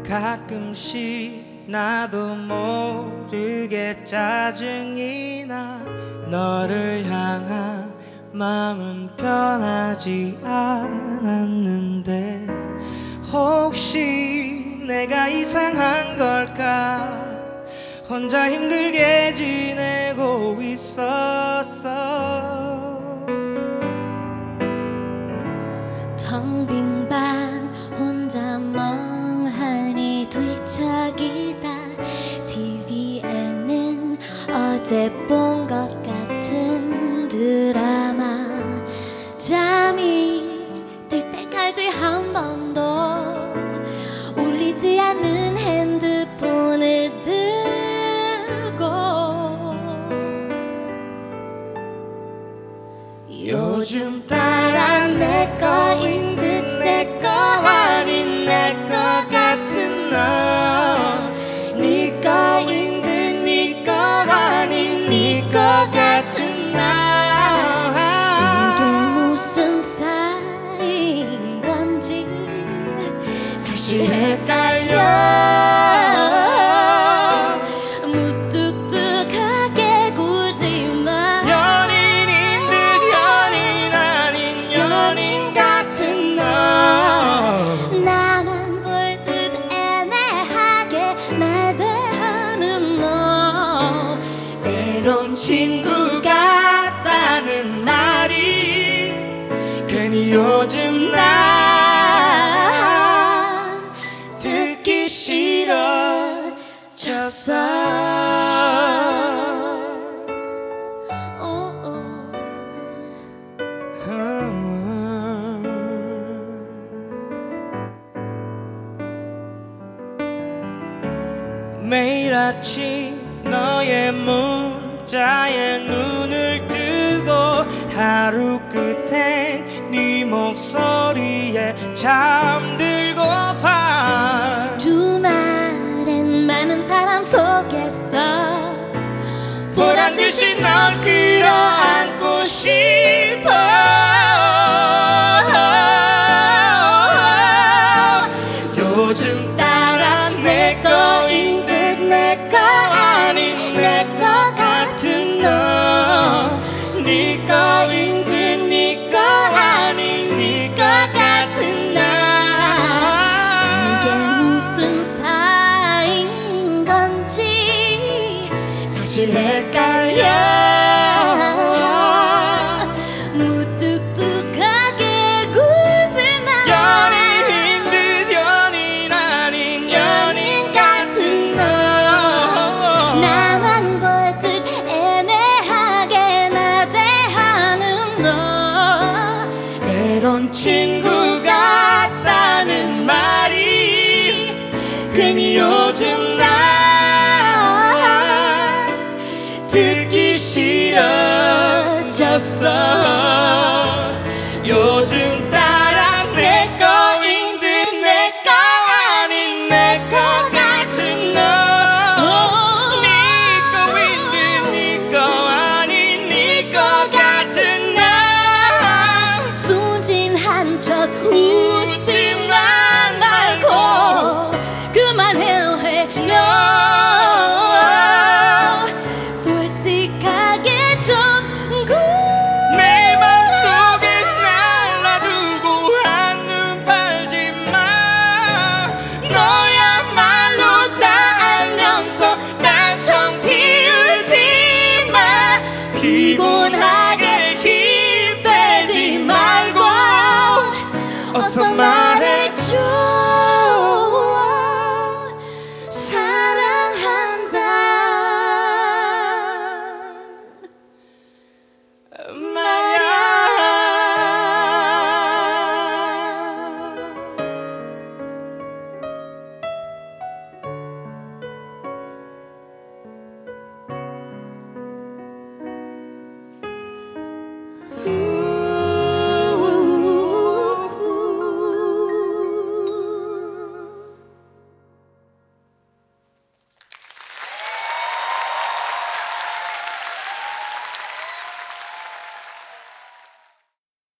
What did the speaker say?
가끔씩 나도 모르게 짜증이 나. 너를 향한 마음은 변하지 않았는데 혹시 내가 이상한 걸까? 혼자 힘들게 지내고 있었어. 텅 빈 방 혼자 멍하니 뒤척이다. TV에는 어제 본 것 같은 드라마. 잠이 들 때까지 한 번도 울리지 않는 핸드폰을 들고 요즘 따라 내 거인 듯 내 거 아닌 내 거 같은 너. 네 거인 듯 네 거 아닌 네 거 같은 나. 이게 무슨 사이인 건지 사실 헷갈려. 무뚝뚝하게 굴지마. 연인인 듯 연인 아닌 연인 같은 너. 나만 볼 듯 애매하게 날 대하는 너. 때론 친구 같다는 말이 괜히 요즘 난 듣기 싫어졌어. 매일 아침 너의 문자에 눈을 뜨고 하루 끝엔 네 목소리에 잠들고봐. 주말엔 많은 사람 속에서 보란 듯이 널 끌어안고 싶어. 요즘 따라 내 거인 듯 내 거 아닌 내 거 같은 너. 네 거인 듯 네 거 아닌 네 거 같은 나. 이게 무슨 사이인 건지 사실 헷갈려. 무뚝뚝하게 굴지마. 연인인 듯 연인 아닌 연인 같은 너. 나만 볼 듯 애매하게 나 대하는 너. 때론 친구 같다는 말이 괜히 요즘 난 듣기 싫어졌어.